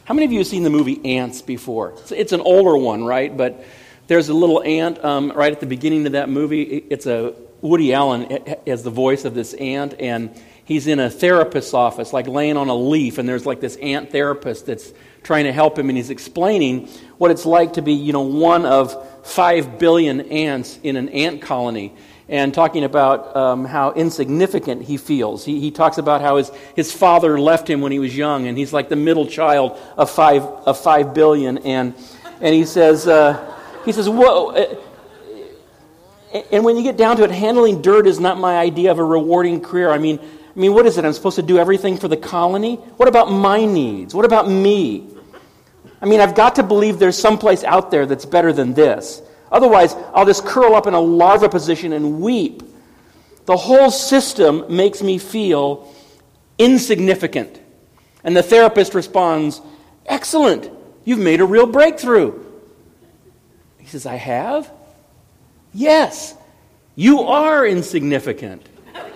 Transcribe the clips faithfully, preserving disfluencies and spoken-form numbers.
How many of you have seen the movie Ants before? It's, it's an older one, right? But there's a little ant um, right at the beginning of that movie. It's a Woody Allen as the voice of this ant, and he's in a therapist's office, like laying on a leaf, and there's like this ant therapist that's trying to help him, and he's explaining what it's like to be, you know, one of five billion ants in an ant colony, and talking about um, how insignificant he feels. He, he talks about how his, his father left him when he was young, and he's like the middle child of five of five billion, and and he says uh, he says, whoa. Uh, and when you get down to it, handling dirt is not my idea of a rewarding career. I mean, I mean, what is it? I'm supposed to do everything for the colony? What about my needs? What about me? I mean, I've got to believe there's someplace out there that's better than this. Otherwise, I'll just curl up in a larva position and weep. The whole system makes me feel insignificant. And the therapist responds, excellent, you've made a real breakthrough. He says, I have? Yes, you are insignificant.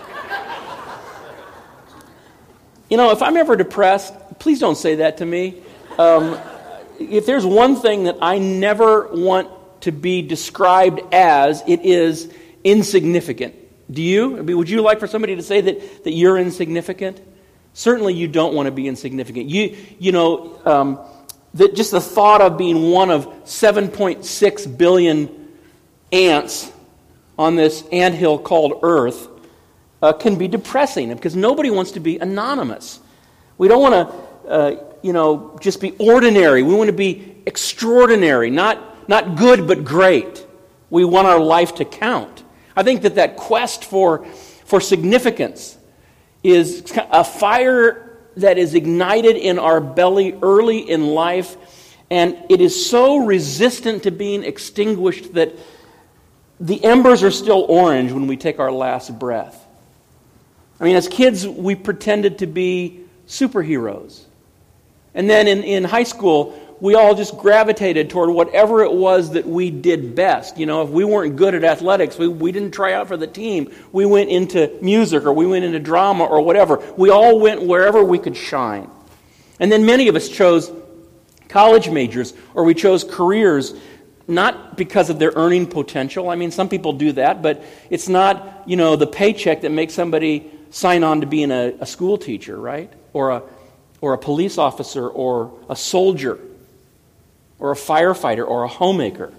You know, if I'm ever depressed, please don't say that to me. Um, if there's one thing that I never want to be described as, it is insignificant. Do you? I mean, would you like for somebody to say that, that you're insignificant? Certainly you don't want to be insignificant. You, you know, um, that just the thought of being one of seven point six billion ants on this anthill called Earth uh, can be depressing, because nobody wants to be anonymous. We don't want to, uh, you know, just be ordinary. We want to be extraordinary, not, not good but great. We want our life to count. I think that that quest for, for significance is a fire that is ignited in our belly early in life, and it is so resistant to being extinguished that the embers are still orange when we take our last breath. I mean, as kids, we pretended to be superheroes. And then in, in high school, we all just gravitated toward whatever it was that we did best. You know, if we weren't good at athletics, we, we didn't try out for the team. We went into music, or we went into drama, or whatever. We all went wherever we could shine. And then many of us chose college majors, or we chose careers not because of their earning potential. I mean, some people do that, but it's not, you know, the paycheck that makes somebody sign on to being a, a school teacher, right? Or a or a police officer, or a soldier, or a firefighter, or a homemaker.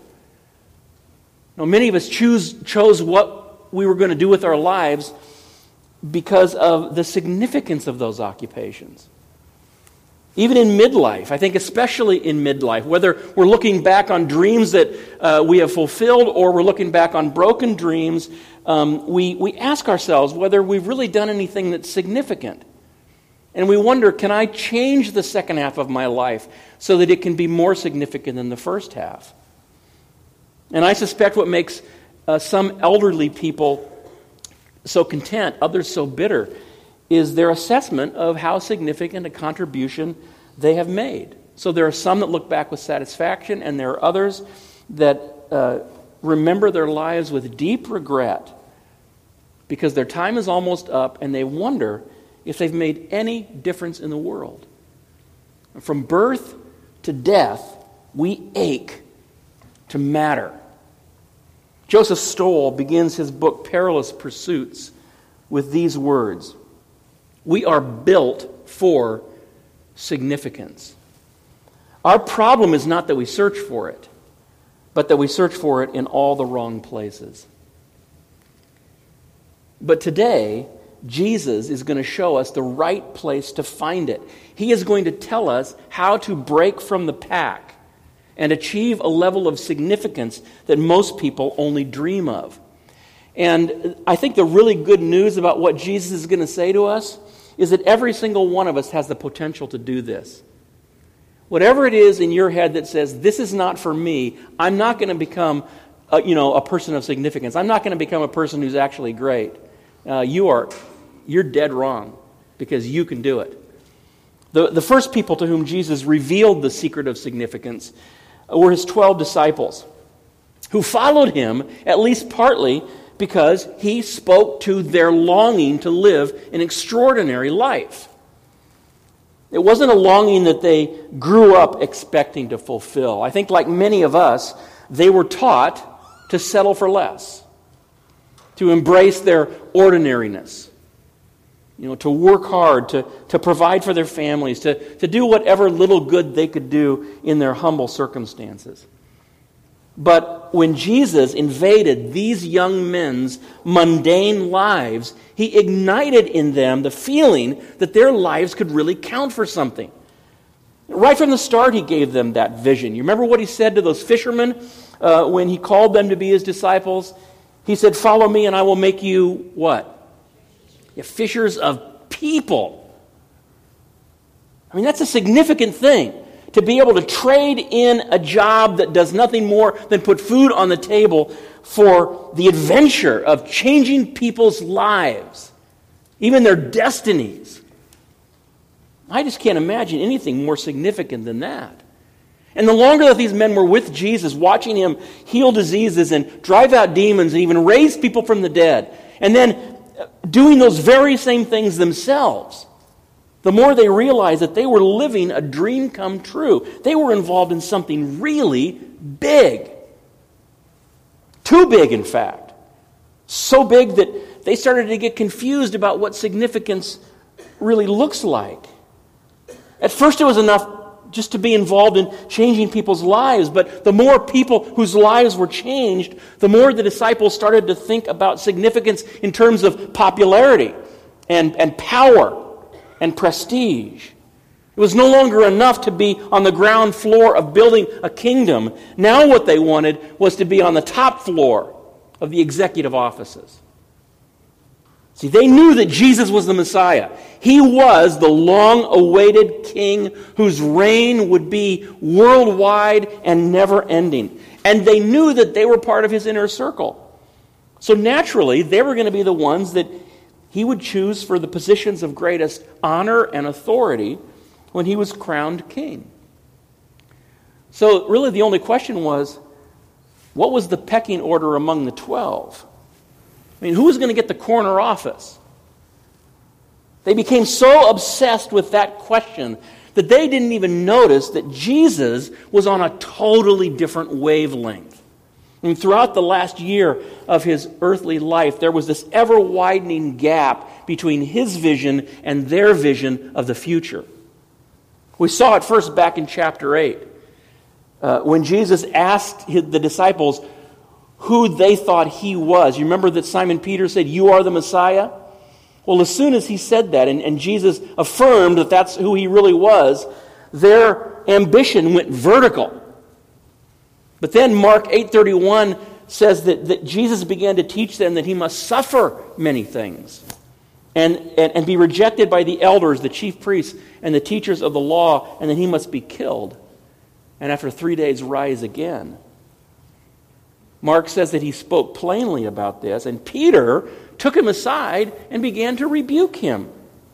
Now, many of us choose chose what we were going to do with our lives because of the significance of those occupations. Even in midlife, I think especially in midlife, whether we're looking back on dreams that uh, we have fulfilled, or we're looking back on broken dreams, um, we, we ask ourselves whether we've really done anything that's significant. And we wonder, can I change the second half of my life so that it can be more significant than the first half? And I suspect what makes uh, some elderly people so content, others so bitter, is their assessment of how significant a contribution they have made. So there are some that look back with satisfaction, and there are others that uh, remember their lives with deep regret because their time is almost up, and they wonder if they've made any difference in the world. From birth to death, we ache to matter. Joseph Stoll begins his book, Perilous Pursuits, with these words: we are built for significance. Our problem is not that we search for it, but that we search for it in all the wrong places. But today, Jesus is going to show us the right place to find it. He is going to tell us how to break from the pack and achieve a level of significance that most people only dream of. And I think the really good news about what Jesus is going to say to us is that every single one of us has the potential to do this. Whatever it is in your head that says, this is not for me, I'm not going to become a, you know, a person of significance. I'm not going to become a person who's actually great. Uh, you are, you're dead wrong, because you can do it. The, the first people to whom Jesus revealed the secret of significance were his twelve disciples, who followed him, at least partly, because he spoke to their longing to live an extraordinary life. It wasn't a longing that they grew up expecting to fulfill. I think like many of us, they were taught to settle for less, to embrace their ordinariness, you know, to work hard, to, to provide for their families, to, to do whatever little good they could do in their humble circumstances. But when Jesus invaded these young men's mundane lives, he ignited in them the feeling that their lives could really count for something. Right from the start, he gave them that vision. You remember what he said to those fishermen uh, when he called them to be his disciples? He said, "Follow me and I will make you" what? Yeah, fishers of people. I mean, that's a significant thing. To be able to trade in a job that does nothing more than put food on the table for the adventure of changing people's lives, even their destinies. I just can't imagine anything more significant than that. And the longer that these men were with Jesus, watching him heal diseases and drive out demons and even raise people from the dead, and then doing those very same things themselves, the more they realized that they were living a dream come true. They were involved in something really big. Too big, in fact. So big that they started to get confused about what significance really looks like. At first it was enough just to be involved in changing people's lives, but the more people whose lives were changed, the more the disciples started to think about significance in terms of popularity and, and power and prestige. It was no longer enough to be on the ground floor of building a kingdom. Now what they wanted was to be on the top floor of the executive offices. See, they knew that Jesus was the Messiah. He was the long-awaited king whose reign would be worldwide and never-ending. And they knew that they were part of his inner circle. So naturally, they were going to be the ones that he would choose for the positions of greatest honor and authority when he was crowned king. So really the only question was, what was the pecking order among the twelve? I mean, who was going to get the corner office? They became so obsessed with that question that they didn't even notice that Jesus was on a totally different wavelength. And throughout the last year of his earthly life, there was this ever-widening gap between his vision and their vision of the future. We saw it first back in chapter eight, uh, when Jesus asked the disciples who they thought he was. You remember that Simon Peter said, "You are the Messiah"? Well, as soon as he said that, and, and Jesus affirmed that that's who he really was, their ambition went vertical. But then Mark eight thirty-one says that, that Jesus began to teach them that he must suffer many things and, and, and be rejected by the elders, the chief priests, and the teachers of the law, and that he must be killed, and after three days rise again. Mark says that he spoke plainly about this, and Peter took him aside and began to rebuke him.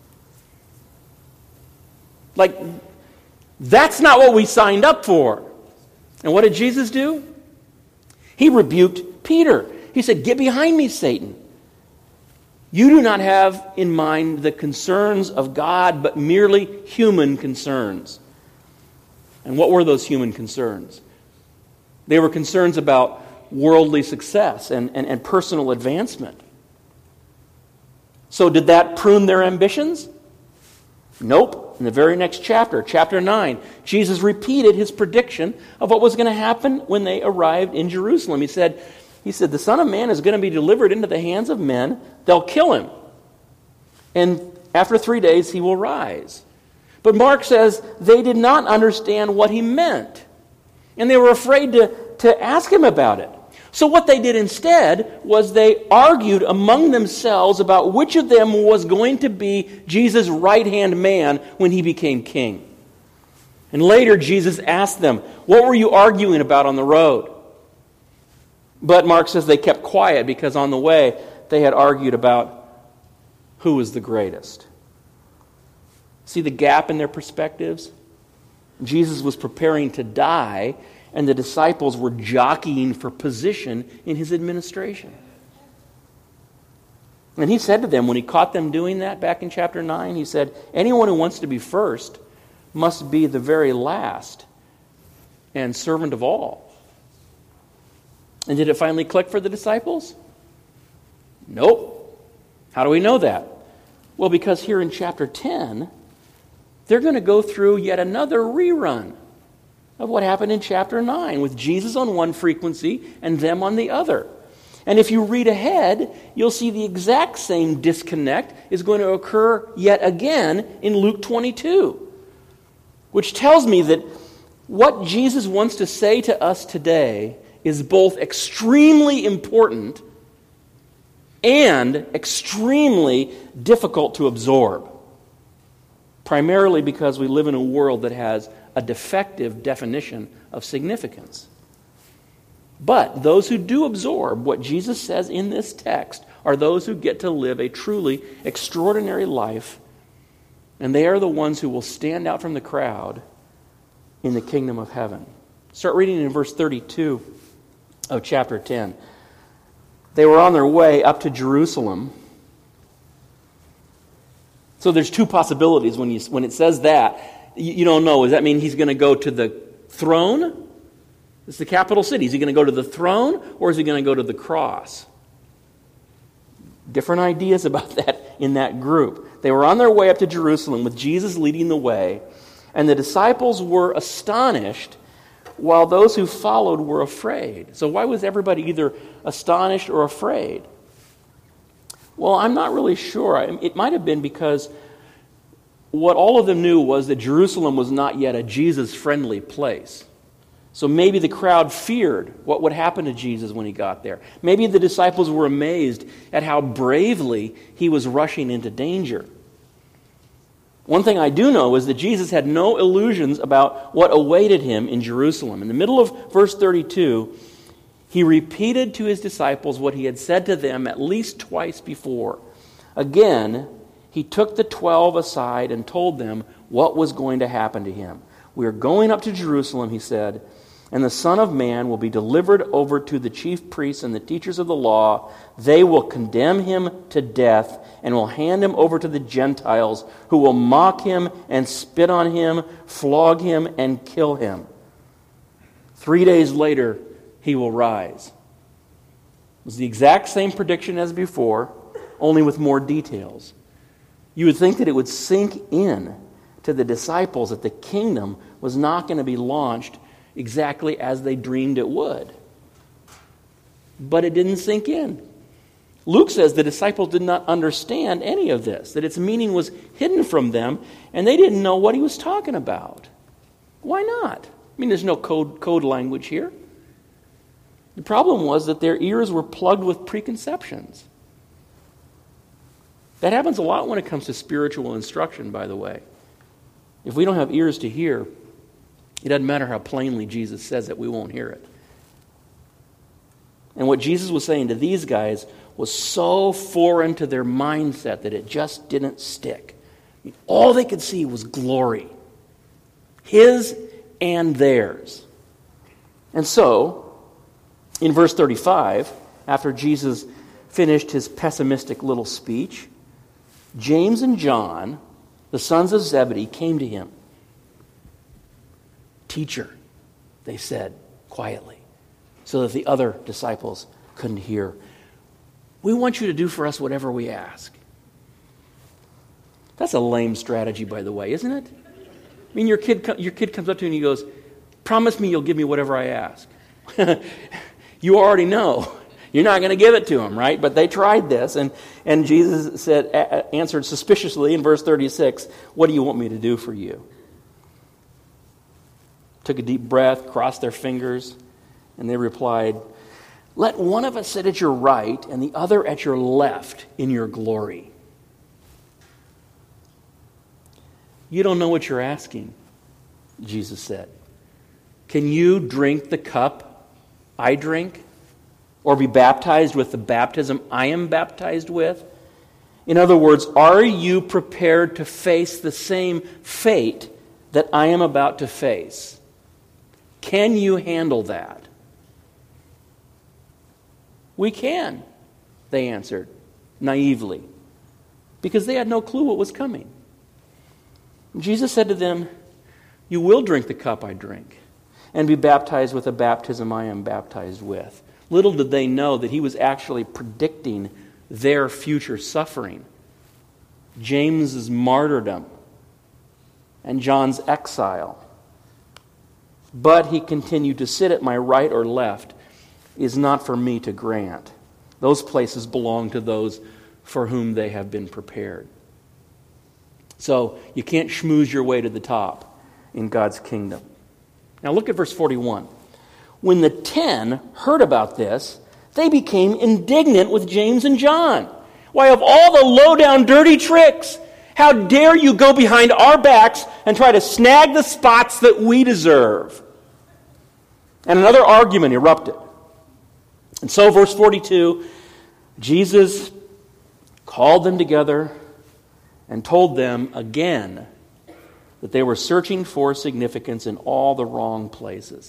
Like, that's not what we signed up for. And what did Jesus do? He rebuked Peter. He said, "Get behind me, Satan. You do not have in mind the concerns of God, but merely human concerns." And what were those human concerns? They were concerns about worldly success and, and, and personal advancement. So did that prune their ambitions? Nope. In the very next chapter, chapter nine, Jesus repeated his prediction of what was going to happen when they arrived in Jerusalem. He said, he said, "The Son of Man is going to be delivered into the hands of men. They'll kill him. And after three days, he will rise." But Mark says they did not understand what he meant. And they were afraid to, to ask him about it. So what they did instead was they argued among themselves about which of them was going to be Jesus' right-hand man when he became king. And later Jesus asked them, "What were you arguing about on the road?" But Mark says they kept quiet because on the way they had argued about who was the greatest. See the gap in their perspectives? Jesus was preparing to die, and the disciples were jockeying for position in his administration. And he said to them, when he caught them doing that back in chapter nine, he said, "Anyone who wants to be first must be the very last and servant of all. And did it finally click for the disciples? Nope. How do we know that? Well, because here in chapter ten, they're going to go through yet another rerun of what happened in chapter nine, with Jesus on one frequency and them on the other. And if you read ahead, you'll see the exact same disconnect is going to occur yet again in Luke twenty-two, which tells me that what Jesus wants to say to us today is both extremely important and extremely difficult to absorb, primarily because we live in a world that has a defective definition of significance. But those who do absorb what Jesus says in this text are those who get to live a truly extraordinary life, and they are the ones who will stand out from the crowd in the kingdom of heaven. Start reading in verse thirty-two of chapter ten. They were on their way up to Jerusalem. So there's two possibilities when you when it says that. You, you don't know. Does that mean he's going to go to the throne? It's the capital city. Is he going to go to the throne, or is he going to go to the cross? Different ideas about that in that group. They were on their way up to Jerusalem with Jesus leading the way, and the disciples were astonished while those who followed were afraid. So why was everybody either astonished or afraid? Well, I'm not really sure. It might have been because what all of them knew was that Jerusalem was not yet a Jesus-friendly place. So maybe the crowd feared what would happen to Jesus when he got there. Maybe the disciples were amazed at how bravely he was rushing into danger. One thing I do know is that Jesus had no illusions about what awaited him in Jerusalem. In the middle of verse thirty-two, he repeated to his disciples what he had said to them at least twice before. Again, he took the twelve aside and told them what was going to happen to him. "We are going up to Jerusalem," he said, "and the Son of Man will be delivered over to the chief priests and the teachers of the law. They will condemn him to death and will hand him over to the Gentiles, who will mock him and spit on him, flog him and kill him. Three days later, he will rise." It was the exact same prediction as before, only with more details. You would think that it would sink in to the disciples that the kingdom was not going to be launched exactly as they dreamed it would. But it didn't sink in. Luke says the disciples did not understand any of this, that its meaning was hidden from them, and they didn't know what he was talking about. Why not? I mean, there's no code, code language here. The problem was that their ears were plugged with preconceptions. That happens a lot when it comes to spiritual instruction, by the way. If we don't have ears to hear, it doesn't matter how plainly Jesus says it, we won't hear it. And what Jesus was saying to these guys was so foreign to their mindset that it just didn't stick. I mean, all they could see was glory. His and theirs. And so, in verse thirty-five, after Jesus finished his pessimistic little speech, James and John, the sons of Zebedee, came to him. "Teacher," they said quietly, so that the other disciples couldn't hear, "we want you to do for us whatever we ask." That's a lame strategy, by the way, isn't it? I mean, your kid your kid comes up to you and he goes, "Promise me you'll give me whatever I ask." You already know. You're not going to give it to him, right? But they tried this, and, and Jesus said, a- answered suspiciously in verse thirty-six, "What do you want me to do for you?" Took a deep breath, crossed their fingers, and they replied, "Let one of us sit at your right and the other at your left in your glory." "You don't know what you're asking," Jesus said. "Can you drink the cup I drink? Or be baptized with the baptism I am baptized with?" In other words, are you prepared to face the same fate that I am about to face? Can you handle that? "We can," they answered naively, because they had no clue what was coming. Jesus said to them, You will drink the cup I drink, and be baptized with the baptism I am baptized with. Little did they know that he was actually predicting their future suffering, James's martyrdom, and John's exile. But he continued to sit at my right or left is not for me to grant. Those places belong to those for whom they have been prepared. So you can't schmooze your way to the top in God's kingdom. Now look at verse forty-one. When the ten heard about this, they became indignant with James and John. Why, of all the low-down dirty tricks, how dare you go behind our backs and try to snag the spots that we deserve? And another argument erupted. And so, verse forty-two, Jesus called them together and told them again that they were searching for significance in all the wrong places.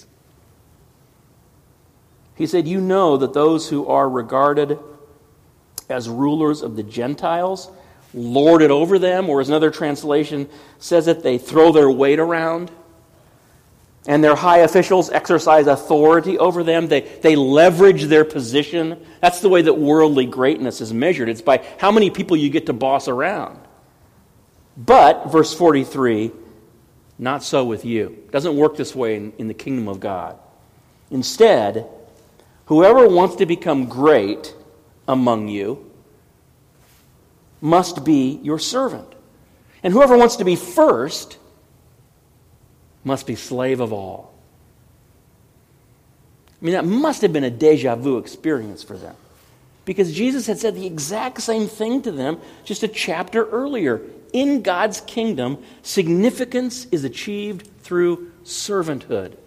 He said, you know that those who are regarded as rulers of the Gentiles lord it over them, or as another translation says it, they throw their weight around. And their high officials exercise authority over them. They, they leverage their position. That's the way that worldly greatness is measured. It's by how many people you get to boss around. But, verse forty-three, not so with you. It doesn't work this way in, in the kingdom of God. Instead, whoever wants to become great among you must be your servant. And whoever wants to be first must be slave of all. I mean, that must have been a deja vu experience for them. Because Jesus had said the exact same thing to them just a chapter earlier. In God's kingdom, significance is achieved through servanthood.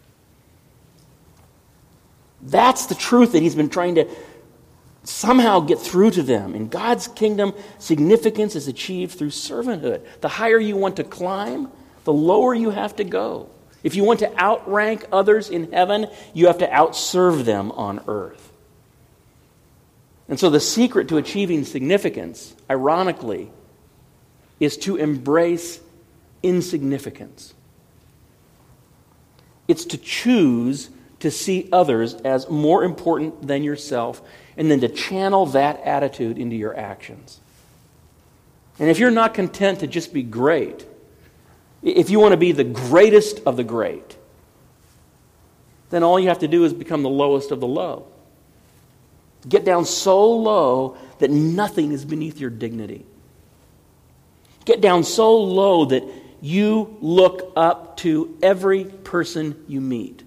That's the truth that he's been trying to somehow get through to them. In God's kingdom, significance is achieved through servanthood. The higher you want to climb, the lower you have to go. If you want to outrank others in heaven, you have to outserve them on earth. And so the secret to achieving significance, ironically, is to embrace insignificance. It's to choose to see others as more important than yourself, and then to channel that attitude into your actions. And if you're not content to just be great, if you want to be the greatest of the great, then all you have to do is become the lowest of the low. Get down so low that nothing is beneath your dignity. Get down so low that you look up to every person you meet.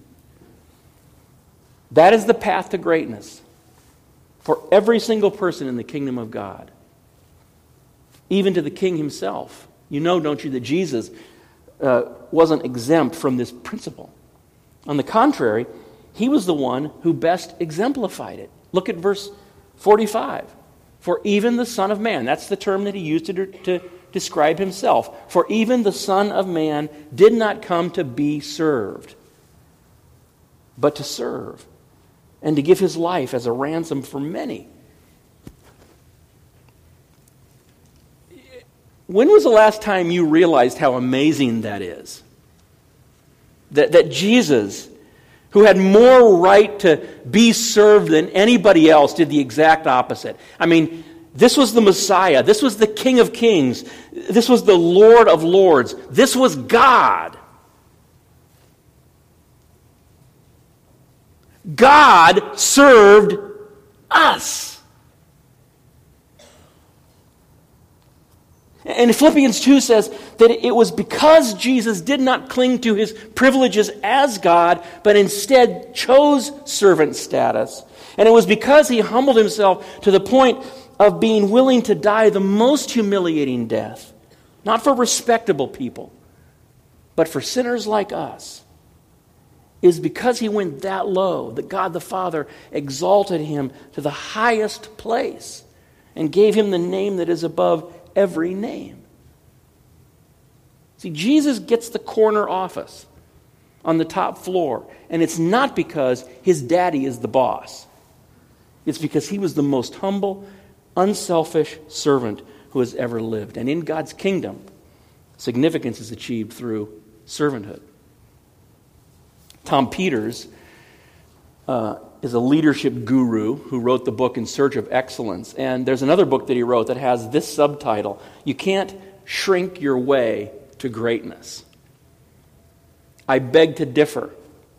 That is the path to greatness for every single person in the kingdom of God. Even to the king himself. You know, don't you, that Jesus uh, wasn't exempt from this principle. On the contrary, he was the one who best exemplified it. Look at verse forty-five. For even the Son of Man, that's the term that he used to, to describe himself. For even the Son of Man did not come to be served, but to serve, and to give his life as a ransom for many. When was the last time you realized how amazing that is? That, that Jesus, who had more right to be served than anybody else, did the exact opposite. I mean, this was the Messiah. This was the King of Kings. This was the Lord of Lords. This was God. God served us. And Philippians two says that it was because Jesus did not cling to his privileges as God, but instead chose servant status. And it was because he humbled himself to the point of being willing to die the most humiliating death, not for respectable people, but for sinners like us. It is because he went that low that God the Father exalted him to the highest place and gave him the name that is above every name. See, Jesus gets the corner office on the top floor, and it's not because his daddy is the boss. It's because he was the most humble, unselfish servant who has ever lived. And in God's kingdom, significance is achieved through servanthood. Tom Peters uh, is a leadership guru who wrote the book In Search of Excellence. And there's another book that he wrote that has this subtitle: You Can't Shrink Your Way to Greatness. I beg to differ.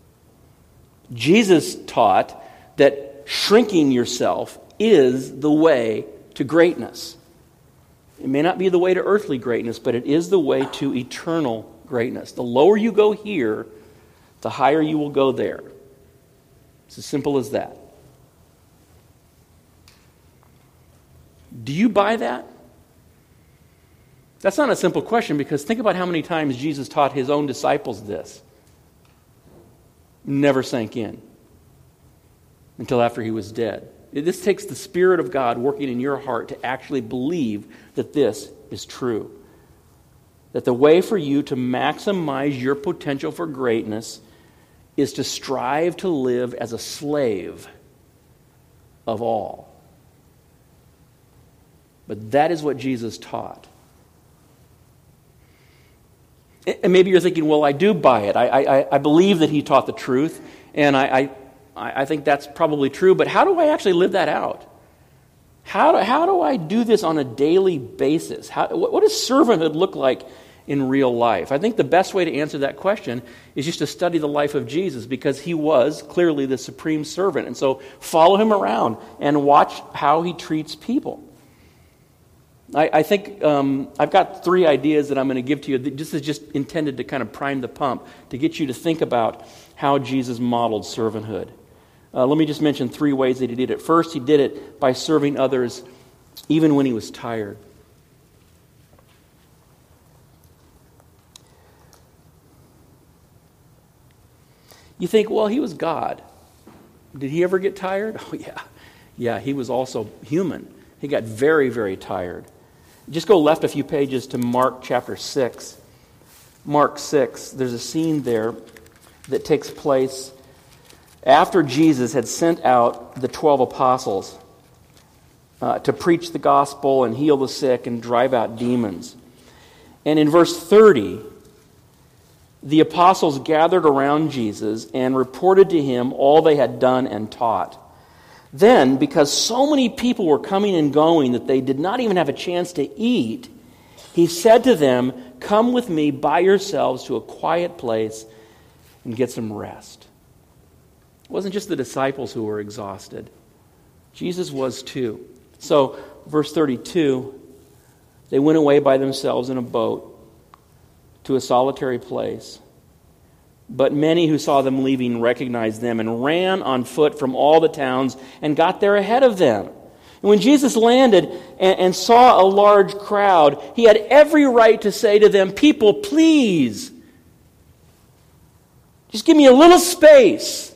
Jesus taught that shrinking yourself is the way to greatness. It may not be the way to earthly greatness, but it is the way to eternal greatness. The lower you go here, the higher you will go there. It's as simple as that. Do you buy that? That's not a simple question, because think about how many times Jesus taught his own disciples this. Never sank in until after he was dead. This takes the Spirit of God working in your heart to actually believe that this is true. That the way for you to maximize your potential for greatness is to strive to live as a slave of all. But that is what Jesus taught. And maybe you're thinking, well, I do buy it. I, I, I believe that he taught the truth, and I, I, I think that's probably true. But how do I actually live that out? How do, how do I do this on a daily basis? How, what, what does servanthood look like in real life? I think the best way to answer that question is just to study the life of Jesus, because he was clearly the supreme servant. And so follow him around and watch how he treats people. I, I think um, I've got three ideas that I'm going to give to you. This is just intended to kind of prime the pump, to get you to think about how Jesus modeled servanthood. Uh, let me just mention three ways that he did it. First, he did it by serving others even when he was tired. You think, well, he was God. Did he ever get tired? Oh, yeah. Yeah, he was also human. He got very, very tired. Just go left a few pages to Mark chapter six. Mark six, there's a scene there that takes place after Jesus had sent out the twelve apostles uh, to preach the gospel and heal the sick and drive out demons. And in verse thirty, the apostles gathered around Jesus and reported to him all they had done and taught. Then, because so many people were coming and going that they did not even have a chance to eat, he said to them, "Come with me by yourselves to a quiet place and get some rest." It wasn't just the disciples who were exhausted. Jesus was too. So, verse thirty-two, they went away by themselves in a boat to a solitary place. But many who saw them leaving recognized them and ran on foot from all the towns and got there ahead of them. And when Jesus landed and, and saw a large crowd, he had every right to say to them, "People, please, just give me a little space.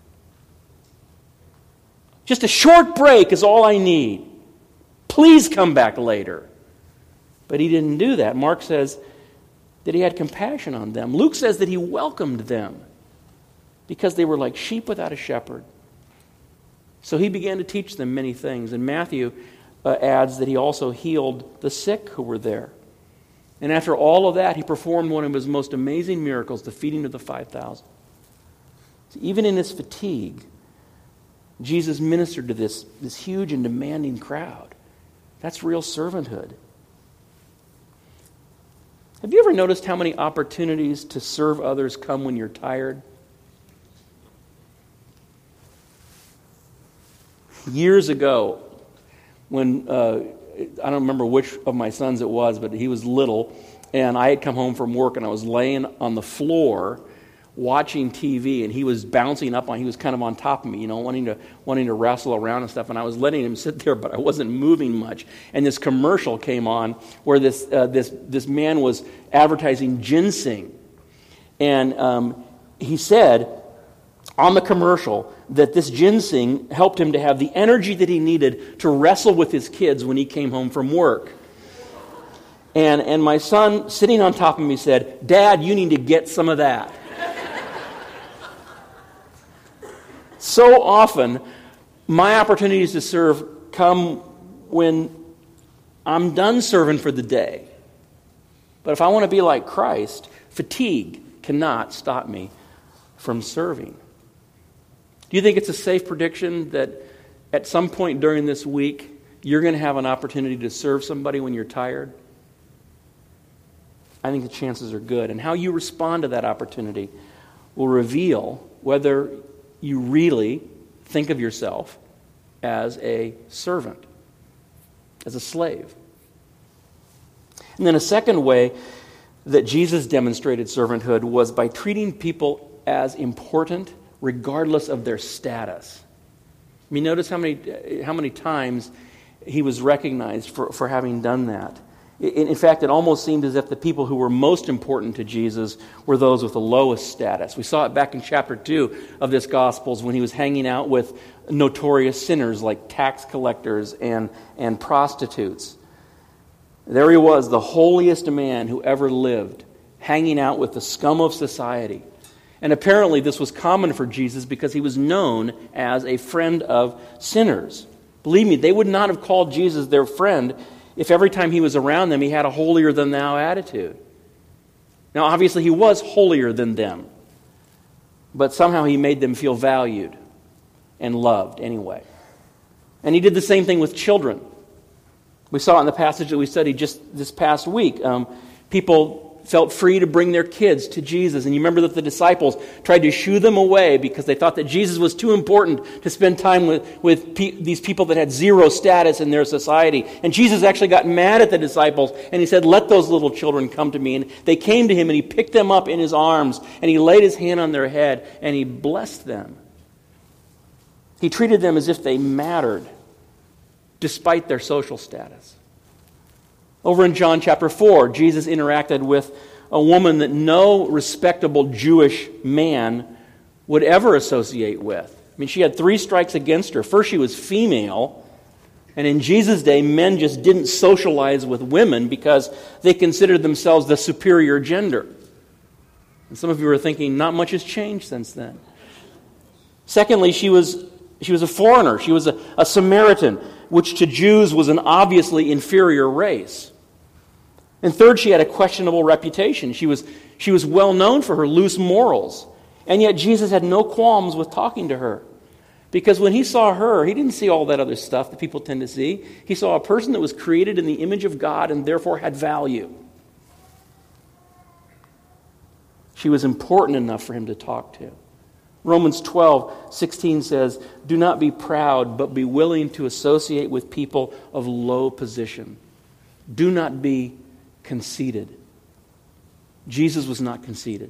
Just a short break is all I need. Please come back later." But he didn't do that. Mark says that he had compassion on them. Luke says that he welcomed them because they were like sheep without a shepherd. So he began to teach them many things. And Matthew uh, adds that he also healed the sick who were there. And after all of that, he performed one of his most amazing miracles, the feeding of the five thousand. So even in his fatigue, Jesus ministered to this, this huge and demanding crowd. That's real servanthood. Have you ever noticed how many opportunities to serve others come when you're tired? Years ago, when, uh, I don't remember which of my sons it was, but he was little, and I had come home from work, and I was laying on the floor watching T V, and he was bouncing up on, he was kind of on top of me, you know, wanting to wanting to wrestle around and stuff, and I was letting him sit there, but I wasn't moving much. And this commercial came on where this uh, this this man was advertising ginseng, and um, he said on the commercial that this ginseng helped him to have the energy that he needed to wrestle with his kids when he came home from work. And and my son, sitting on top of me, said, "Dad, you need to get some of that." So often, my opportunities to serve come when I'm done serving for the day. But if I want to be like Christ, Fatigue cannot stop me from serving. Do you think it's a safe prediction that at some point during this week, you're going to have an opportunity to serve somebody when you're tired? I think the chances are good. And how you respond to that opportunity will reveal whether you really think of yourself as a servant, as a slave. And then a second way that Jesus demonstrated servanthood was by treating people as important regardless of their status. I mean, notice how many how many times he was recognized for, for having done that. In, in fact, it almost seemed as if the people who were most important to Jesus were those with the lowest status. We saw it back in chapter two of this Gospels when he was hanging out with notorious sinners like tax collectors and, and prostitutes. There he was, the holiest man who ever lived, hanging out with the scum of society. And apparently this was common for Jesus because he was known as a friend of sinners. Believe me, they would not have called Jesus their friend if every time he was around them he had a holier-than-thou attitude. Now, obviously he was holier than them, but somehow he made them feel valued and loved anyway. And he did the same thing with children. We saw it in the passage that we studied just this past week. Um, people felt free to bring their kids to Jesus. And you remember that the disciples tried to shoo them away because they thought that Jesus was too important to spend time with, with pe- these people that had zero status in their society. And Jesus actually got mad at the disciples and he said, "Let those little children come to me." And they came to him and he picked them up in his arms and he laid his hand on their head and he blessed them. He treated them as if they mattered despite their social status. Over in John chapter four, Jesus interacted with a woman that no respectable Jewish man would ever associate with. I mean, she had three strikes against her. First, she was female, and in Jesus' day, men just didn't socialize with women because they considered themselves the superior gender. And some of you are thinking, not much has changed since then. Secondly, she was she was a foreigner. She was a, a Samaritan, which to Jews was an obviously inferior race. And third, she had a questionable reputation. She was, she was well known for her loose morals. And yet Jesus had no qualms with talking to her. Because when he saw her, he didn't see all that other stuff that people tend to see. He saw a person that was created in the image of God and therefore had value. She was important enough for him to talk to. Romans twelve sixteen says, "Do not be proud, but be willing to associate with people of low position. Do not be conceited." Jesus was not conceited.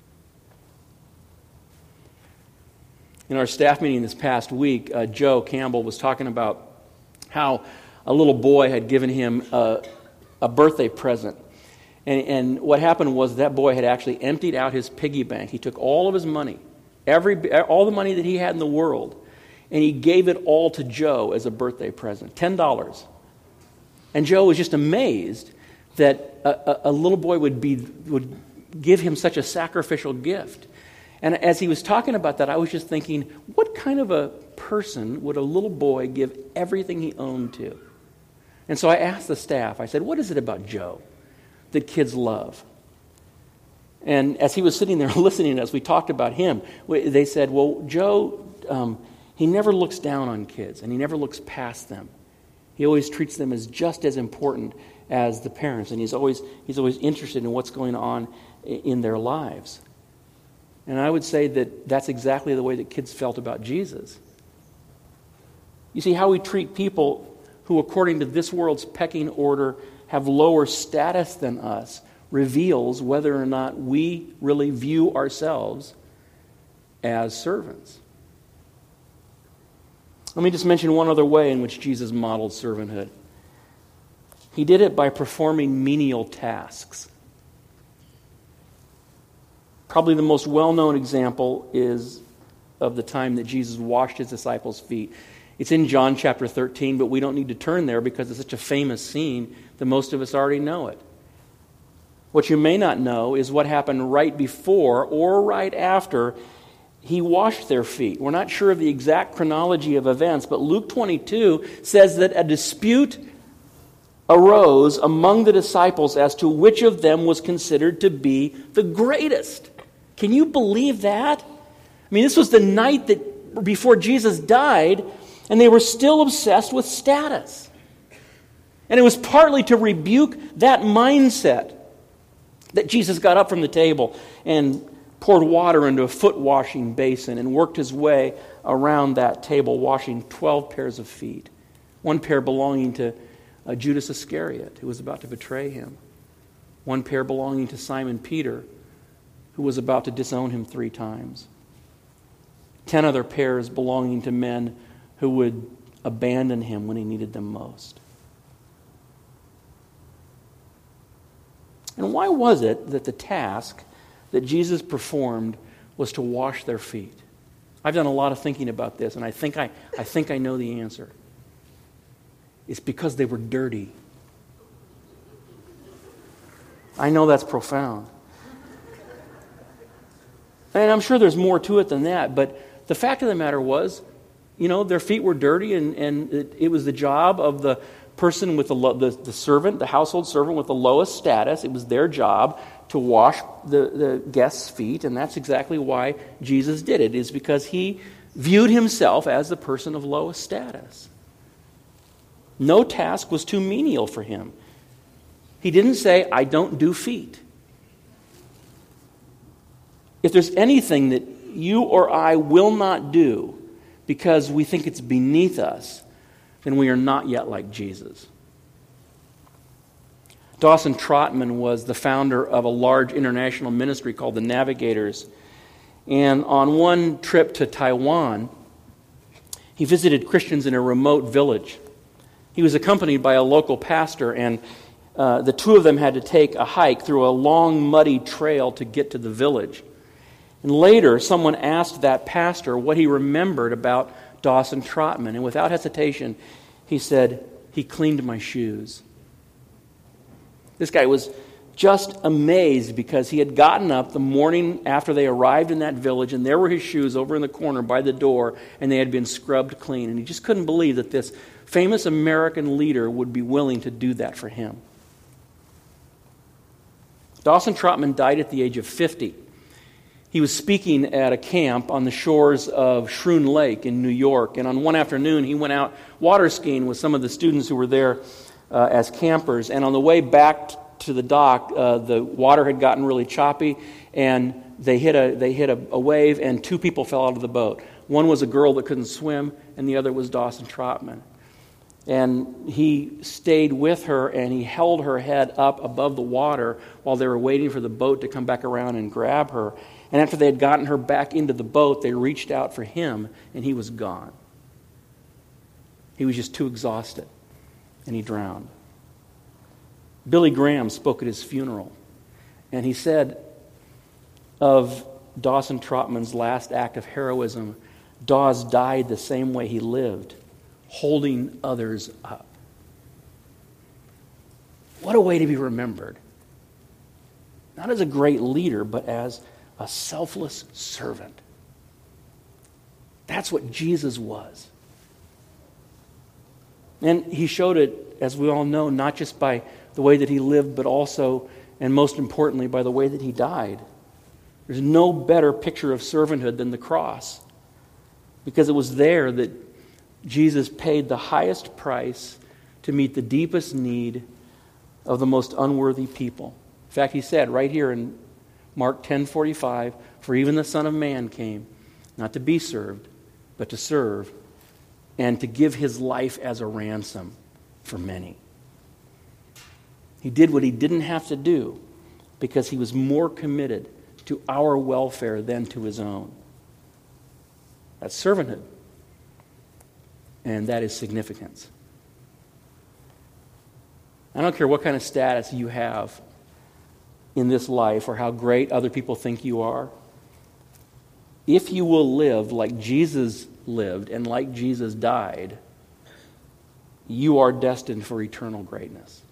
In our staff meeting this past week, uh, Joe Campbell was talking about how a little boy had given him a, a birthday present. And, and what happened was that boy had actually emptied out his piggy bank. He took all of his money, every all the money that he had in the world, and he gave it all to Joe as a birthday present, ten dollars. And Joe was just amazed that a, a, a little boy would be would give him such a sacrificial gift. And as he was talking about that, I was just thinking, what kind of a person would a little boy give everything he owned to? And so I asked the staff, I said, what is it about Joe that kids love? And as he was sitting there listening as we talked about him, they said, well, Joe, um, he never looks down on kids, and he never looks past them. He always treats them as just as important as the parents, and he's always he's always interested in what's going on in their lives. And I would say that that's exactly the way that kids felt about Jesus. You see, how we treat people who, according to this world's pecking order, have lower status than us reveals whether or not we really view ourselves as servants. Let me just mention one other way in which Jesus modeled servanthood. He did it by performing menial tasks. Probably the most well-known example is of the time that Jesus washed his disciples' feet. It's in John chapter thirteen, but we don't need to turn there because it's such a famous scene that most of us already know it. What you may not know is what happened right before or right after he washed their feet. We're not sure of the exact chronology of events, but Luke twenty-two says that a dispute arose among the disciples as to which of them was considered to be the greatest. Can you believe that? I mean, this was the night that before Jesus died, and they were still obsessed with status. And it was partly to rebuke that mindset that Jesus got up from the table and poured water into a foot washing basin and worked his way around that table, washing twelve pairs of feet. One pair belonging to uh, Judas Iscariot, who was about to betray him. One pair belonging to Simon Peter, who was about to disown him three times. Ten other pairs belonging to men who would abandon him when he needed them most. And why was it that the task that Jesus performed was to wash their feet? I've done a lot of thinking about this, and I think I, I think I know the answer. It's because they were dirty. I know that's profound. And I'm sure there's more to it than that, but the fact of the matter was, you know, their feet were dirty, and, and it, it was the job of the person with the, lo- the the servant, the household servant with the lowest status. It was their job to wash the, the guests' feet, and that's exactly why Jesus did it, is because he viewed himself as the person of lowest status. No task was too menial for him. He didn't say, I don't do feet. If there's anything that you or I will not do because we think it's beneath us, then we are not yet like Jesus. Dawson Trotman was the founder of a large international ministry called the Navigators. And on one trip to Taiwan, he visited Christians in a remote village. He was accompanied by a local pastor, and uh, the two of them had to take a hike through a long, muddy trail to get to the village. And later, someone asked that pastor what he remembered about Dawson Trotman, and without hesitation, he said, he cleaned my shoes. This guy was just amazed because he had gotten up the morning after they arrived in that village, and there were his shoes over in the corner by the door, and they had been scrubbed clean. And he just couldn't believe that this famous American leader would be willing to do that for him. Dawson Trotman died at the age of fifty. He was speaking at a camp on the shores of Schroon Lake in New York, and on one afternoon he went out water skiing with some of the students who were there uh, as campers, and on the way back t- to the dock, uh, the water had gotten really choppy, and they hit a they hit a, a wave, and two people fell out of the boat. One was a girl that couldn't swim, and the other was Dawson Trotman. And he stayed with her, and he held her head up above the water while they were waiting for the boat to come back around and grab her. And after they had gotten her back into the boat, they reached out for him, and he was gone. He was just too exhausted, and he drowned. Billy Graham spoke at his funeral, and he said of Dawson Trotman's last act of heroism, Dawes died the same way he lived, holding others up. What a way to be remembered. Not as a great leader, but as a selfless servant. That's what Jesus was. And he showed it, as we all know, not just by the way that he lived, but also, and most importantly, by the way that he died. There's no better picture of servanthood than the cross, because it was there that Jesus paid the highest price to meet the deepest need of the most unworthy people. In fact, he said right here in Mark ten forty-five, for even the Son of Man came, not to be served, but to serve, and to give his life as a ransom for many. He did what he didn't have to do because he was more committed to our welfare than to his own. That's servanthood. And that is significance. I don't care what kind of status you have in this life or how great other people think you are. If you will live like Jesus lived and like Jesus died, you are destined for eternal greatness.